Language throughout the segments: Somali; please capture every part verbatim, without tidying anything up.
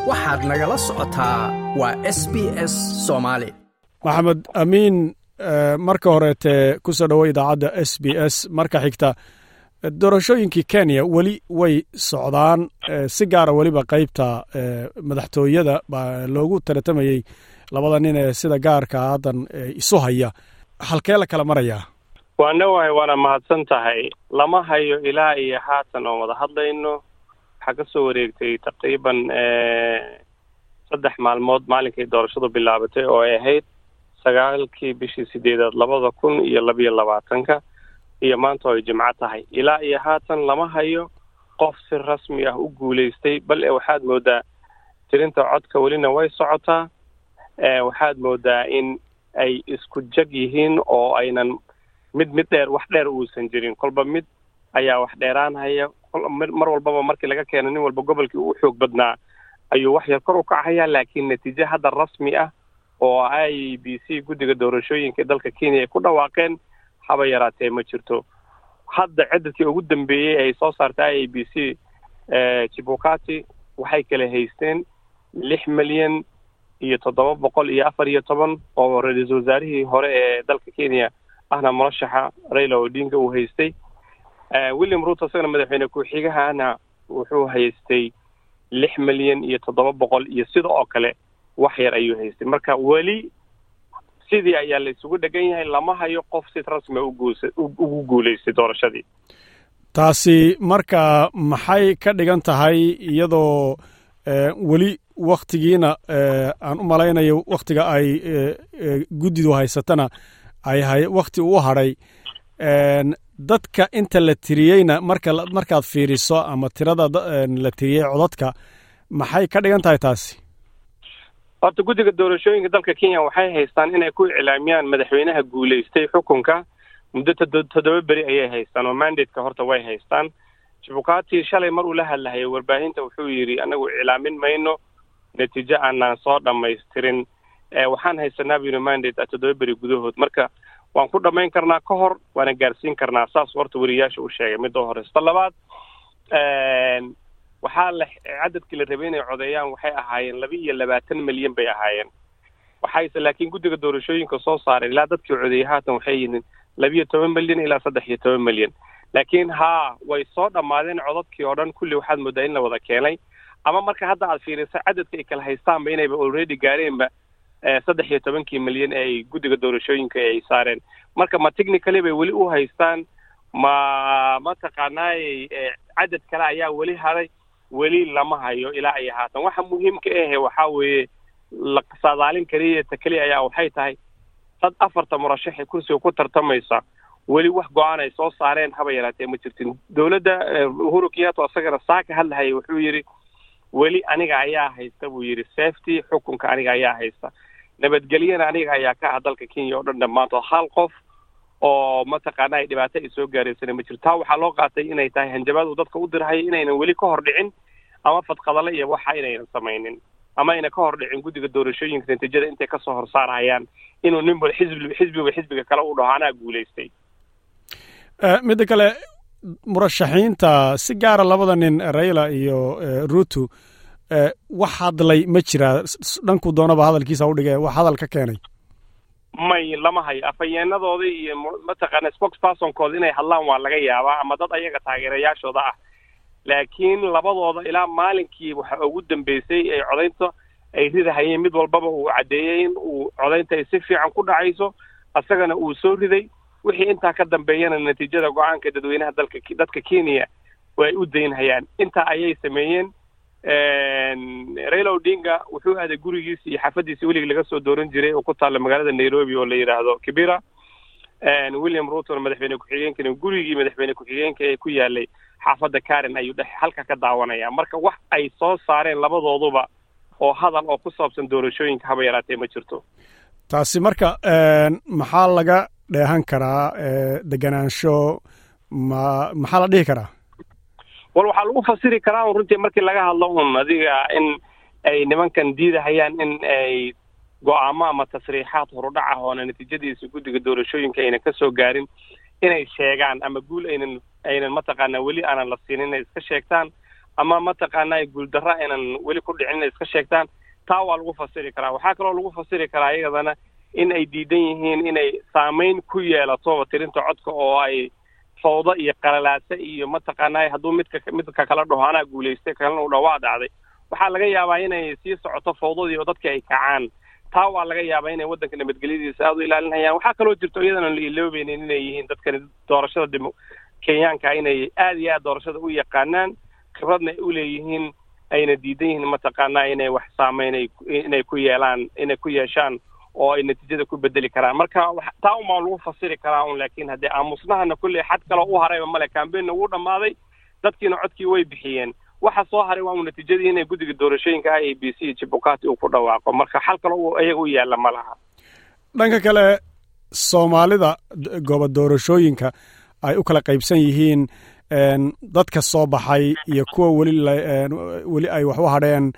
waxaad nagala socotaa waa S B S Soomaali. Maxamed Amiin, marka horeete ku soo dhawo idaacadda S B S. Marka xigta doorashooyinkii Kenya weli way socdaan, si gaara weliba qaybta madaxtooyada baa loogu tartamayay labada nin ee sida gaarka haddan isu haya. Halkee la kala marayaa? waana waay waana mahadsan tahay. lama hayo ilaa iyo haatan oo wada hadlayno. waxaa ka soo wareegtay taqriiban saddex maalmood maalinkii doorashadu bilaabatay oo ay ahayd sagaalkii bishii sideedaad labada kun iyo labiyo labaatanka iyo maanta oo ay jimco tahay. ilaa iyo haatan lama hayo qof si rasmi ah u guulaystay, bal waxaad moodaa tirinta codka welina way socotaa. waxaad moodaa in ay isku jag yihiin oo aynan mid mid dheer wax dheer uusan jirin. kolba mid ayaa wax dheeraan haya. mar walbaba markii laga keeno nin walba gobolkii uu xoog badnaa ayuu wax yar kor u kacayaa, laakiin natiijo hadda rasmi ah oo I E B C guddiga doorashooyinka dalka Kenya ay ku dhawaaqeen haba yaraatee ma jirto. hadda cidadkii ugu dambeeyey ay soo saartay I E B C Chebukati waxay kala haysteen lix milyan iyo toddoba boqol iyo afar iyo toban oo ra'iisul wasaarihii hore ee dalka Kenya ahna murashaxa Raila Odinga uu haystay. William Ruto isagana madaxweyne ku-xigahana wuxuu haystay lix milyan iyo toddoba boqol iyo sidoo kale wax yar ayuu haystay. marka weli sidii ayaa la isugu dhagan yahay, lama hayo qof si rasmi ugu guulaystay doorashadii. taasi marka maxay ka dhigan tahay iyadoo weli waktigiina aan u malaynayo waktiga ay guddidu haysatana ay hay wakti u hadhay, dadka inta la tiriyeyna marka markaad fiiriso ama tirada la tiriyey codadka maxay ka dhigan tahay taasi? horta guddiga doorashooyinka dalka Kenya waxay haystaan inay ku iclaamiyaan madaxweynaha guulaystay xukunka muddo toddoba beri ayay haystaan oo mandate-ka horta way haystaan. Chebukati shalay mar uu la hadlahay warbaahinta wuxuu yiri anagu iclaamin mayno natiijo aan soo dhammaystirin. waxaan haysanaa biyo mandate toddoba beri gudahood, marka waan ku dhamayn karnaa ka hor waana gaarsiin karnaa. saas horta wariyaasha u sheegay mid oo horeysta. labaad waxaa la cadadkii la rabay inay codeeyaan waxay ahaayeen laba iyo labaatan milyan bay ahaayeen. waxayse laakiin guddiga doorashooyinka soo saaray ilaa dadkii codeeyay haatan waxay yihiin laba iyo toban milyan ilaa saddex iyo toban milyan. laakiin haa way soo dhammaadeen codadkii oo dhan kulli. waxaad moodaa in la wada keenay, ama marka hadda aad fiiriso cadadka ay kala haystaanba inayba already gaareenba saddex iyo tobankii milyan ee ay guddiga doorashooyinka ay saareen. marka ma technically bay weli u haystaan, ma mataqaanaay cadad kale ayaa weli haray? weli lama hayo ilaa ay haatan. waxa muhiimka ah waxaa weeye la saadaalin kariya ta kaliya ayaa waxay tahay dad afarta murashax ee kursiga ku tartamaysa weli wax go'aan ay soo saareen haba yaraatee ma jirtin. dowladda Uhuru Kenyatta asagana saaka hadlahayay wuxuu yiri weli aniga ayaa haysta buu yiri safety xukunka aniga ayaa haysta, nabadgelyana aniga ayaa ka ah dalka Kenya oo dhan dhammaantood. hal qof oo mataqaana ay dhibaato ay soo gaaraysan ma jirto. waxaa loo qaatay inay tahay hanjabaad uu dadka u dirhay inaynan weli ka hor dhicin ama fadqadale iyo waxa inaynan samaynin, ama ayna ka hor dhicin guddiga doorashooyinka natiijada intay ka soo horsaarayaan inuu ninba xisbi xisbiga xisbiga kale u dhaho anaa guulaystay. midda kale murashaxiinta si gaara labada nin Raila iyo Ruto wax hadlay ma jiraa? dhanku doonaba hadalkiisa u dhigay wax hadal ka keenay may lama hayo. afayeenadooda iyo mataqaana spokesperson-kooda inay hadlaan waa laga yaabaa, ama dad ayaga taageerayaashooda ah, laakiin labadooda ilaa maalinkii waxa ugu dambeysay ay codaynta ay ridahayeen mid walbaba uu caddeeyay in uu codaynta ay si fiican ku dhacayso, asagana uu soo riday. wixii intaa ka dambeeyana natiijada go'aanka dadweynaha dalka dadka Kenya way u daynayaan. intaa ayay sameeyeen. Raila Odinga wuxuu aaday gurigiisa iyo xaafadiisa weliga laga soo dooran jiray oo ku taala magaalada Nairobi oo la yiraahdo Kibera. William Ruto madaxweyne ku-xigeenka gurigii madaxweyne ku-xigeenka ee ku yaalay xaafada Karen ayuu dhex halka ka daawanaya. marka wax ay soo saareen labadooduba oo hadal oo ku saabsan doorashooyinka haba yaraatee ma jirto. taasi marka maxaa laga dheehan karaa deganaansho ma maxaa la dhihi karaa? wal waxaa lagu fasiri karaa runtii markii laga hadlo un adiga in ay nimankan diidahayaan in ay go'aamo ama tasriixaad horudhac ah oo natiijadiisa guddiga doorashooyinka ayna ka soo gaarin inay sheegaan, ama guul aynan aynan mataqaana weli aanan la siinin inay iska sheegtaan, ama mataqaanaa guuldarra inaan weli ku dhicin inay iska sheegtaan taa waa lagu fasiri karaa. waxaa kaloo lagu fasiri karaa iyadana in ay diidan yihiin inay saamayn ku yeelato tirinta codka oo ay fawda iyo qalalaasa iyo mataqaanaa hadduu midka midka kala dhaho anaa guulaystay kalena u dhawaa dhacday waxaa laga yaabaa inay sii socoto fawdadii oo dadka ay kacaan. taa waa laga yaabaa inay waddanka nabadgelyadiisa aad u ilaalinayaan. waxaa kaloo jirto iyadana la iloobeynin inay yihiin dadkani doorashada dimo kenyaanka inay aad iyo aad doorashada u yaqaanaan khibradna ay u leeyihiin ayna diidan yihiin mataqaanaa inay wax saameyn inay ku yeelaan inay ku yeeshaan oo ay natiijada ku bedeli karaan. marka taa uma lagu fasiri karaa un laakiin haddii aamusnahana kulley xad kaloo u harayba male campaignna wuu dhammaaday dadkiina codkii way bixiyeen waxa soo haray waa natiijadii inay guddiga doorashooyinka I E B C Chebukati uu ku dhawaaqo marka xal kale uu ayaga u yaalla ma laha. dhanka kale soomaalida goobo doorashooyinka ay u kala qaybsan yihiin dadka soo baxay iyo kuwa weli weli ay wax u hadheen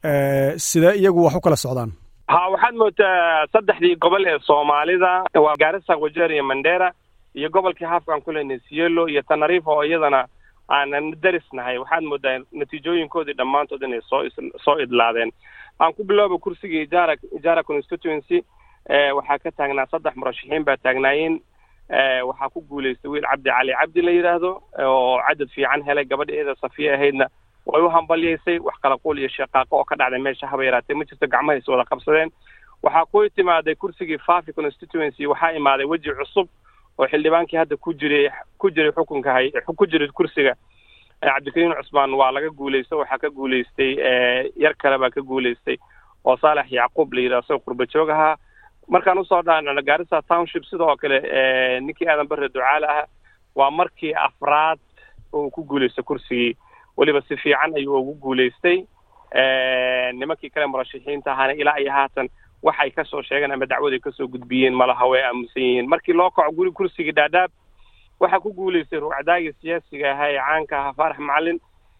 sida iyagu wax u kala socdaan. ha waxaad moodaa saddexdii gobol ee soomaalida waa Garissa, Wajir iyo Mandera iyo gobolkii Haafkan kule Sielo iyo Tanarifa oo iyadana aanan darisnahay waxaad moodaa natiijooyinkoodii dhammaantood inay soo soo idlaadeen. aan ku bilowba kursiga Ijara Ijara constituency waxaa ka taagnaa saddex murashaxiin baa taagnaayeen. waxaa ku guuleystay wiil Cabdi Cali Cabdi la yiraahdo oo cadad fiican helay gabadheeda Safiya ahaydna way u hambalyeysay wax kala qool iyo shaqaaqo oo ka dhacday meesha haba yaraatay ma jirto gacmaha is wada qabsadeen. waxaa ku timaaday kursigii Fafi constituency waxaa imaaday waji cusub oo xildhibaankii hadda ku jiray ku jiray xukunka hay ku jiray kursiga Cabdikariin Cusmaan waa laga guuleystay waxaa ka guuleystay yar kale baa ka guuleystay oo Saalax Yacquub la yiraahdo qurba joogaha. markaan u soo dhaanana Garissa Township sidoo kale ninkii aadan barre ducaale ah waa markii afraad oo ku guuleystay kursigii waliba si fiican ayuu ugu guuleystay. nimankii kale murashaxiinta ahana ilaa iyo haatan waxay ka soo sheegeen ama dacwad ay ka soo gudbiyeen malaha way aamusan yihiin. markii loo kaco guri kursigii Dadaab waxaa ku guuleystay ruucdaagii siyaasiga ahaa ee caanka ahaa Faarax Macalin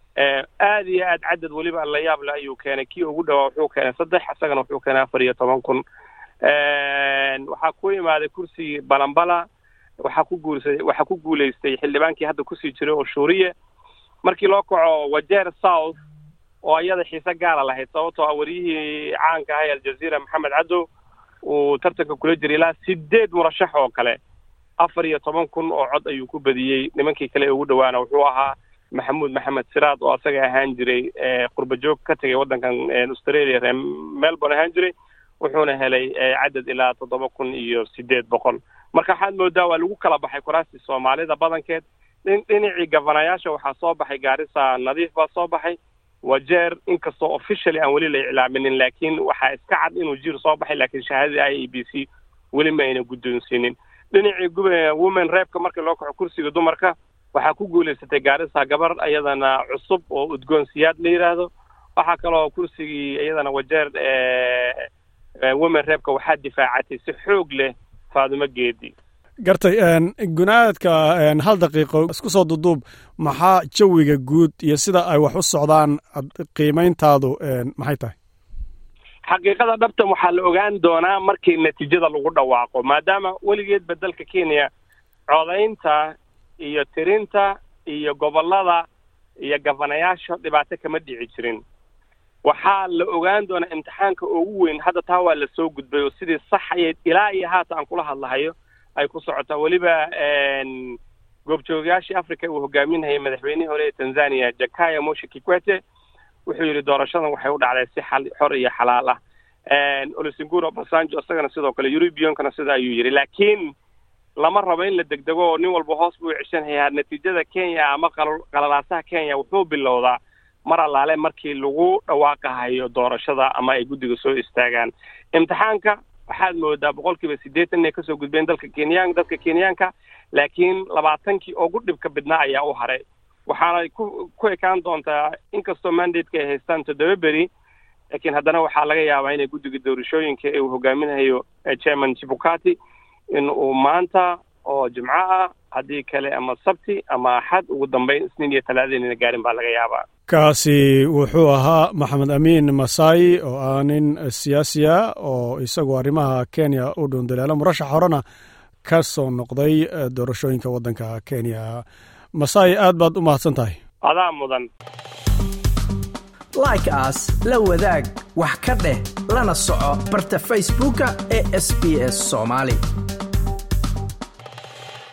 aad iyo aad cadad waliba la yaab leh ayuu keenay. kii ugu dhawaa wuxuu keenay saddex isagana wuxuu keenay afar iyo toban kun. waxaa ku imaaday kursigii Balambala waxaa ku guuleystay waxaa ku guuleystay xildhibaankii hadda ku sii jiray oo Shuuriye. markii loo kaco Wajir South oo ayada xiisa gaar lahayd sababtoo ah wariyihii caanka ah ee Al Jazeera Maxamed Cadow uu tartanka kula jiray ilaa sideed murashax oo kale afar iyo toban kun oo cod ayuu ku badiyey. nimankii kale ugu dhawaana wuxuu ahaa Maxamuud Maxamed Siraad oo asaga ahaan jiray qurba joog ka tagay waddankan Australia ee Melbourne ahaan jiray wuxuuna helay cadad ilaa toddoba kun iyo sideed boqol. marka waxaad moodaa waa lagu kala baxay kuraasta Soomaalida badankeed. dhinacii gavanayaasha waxaa soo baxay Garissa Nadiif baa soo baxay. Wajir inkastoo officially aan weli la iclaaminin laakiin waxaa iska cad inuu jir soo baxay laakiin shahaadada I E B C weli ma ayna guddoonsiinin. dhinacii women rep-ka markii loo kaco kursiga dumarka waxaa ku guuleysatay Garissa gabar ayadana cusub oo udgoon siyaad la yiraahdo. waxaa kaloo kursigii ayadana Wajir women rep-ka waxaa difaacatay si xoog leh Faadimo Geedi. gartay gunaadka hal daqiiqo isku soo duduub maxaa jawiga guud iyo sida ay wax u socdaan qiimeyntaadu maxay tahay? xaqiiqada dhabtan waxaa la ogaan doonaa markii natiijada lagu dhawaaqo maadaama weligeed beddelka Kenya codaynta iyo tirinta iyo gobolada iyo gavanayaasha dhibaato kama dhici jirin. waxaa la ogaan doonaa imtixaanka ugu weyn hadda taa waa la soo gudbay oo sidii sax ay ilaa iyo haatan aan kula hadlahayo ay ku socotaa. waliba goobjoogayaashii Afrika uu hogaaminayay madaxweynihii hore ee Tanzania Jakaya Moshe Kikwete wuxuu yiri doorashadan waxay u dhacday si xal xor iyo xalaal ah. Olusegun Obasanjo isagana sidoo kale European-kana sida ayuu yiri laakiin lama rabo in la degdego oo nin walba hoos buu cishanaya. natiijada Kenya ama qalalaasaha Kenya wuxuu bilowdaa mar allaale markii lagu dhawaaqayo doorashada ama ay guddiga soo istaagaan. imtixaanka waxaad moodaa boqolkiiba siddeetan inay kasoo gudbeen dalka Kenyan dadka Kenyaanka laakiin labaatankii ugu dhibka bidnaa ayaa u haray. waxaana ku ku ekaan doontaa inkastoo mandate-ka ay haystaan toddoba beri laakiin haddana waxaa laga yaabaa inay guddiga doorashooyinka uu hogaaminayo chairman Chebukati in uu maanta oo Jimco ah haddii kale ama Sabti ama Axad ugu dambeyn Isniin iyo Talaado inay gaarin baa laga yaabaa. kaasi wuxuu ahaa Maxamed Amiin Masai oo ah nin siyaasi ah oo isagoo arrimaha Kenya u dhundaleela murashax horena ka soo noqday doorashooyinka waddanka Kenya. Masai aad baad u mahadsan tahay. adaa mudan. like as la wadaag wax ka dheh lana soco barta facebooka ee S B S Somali.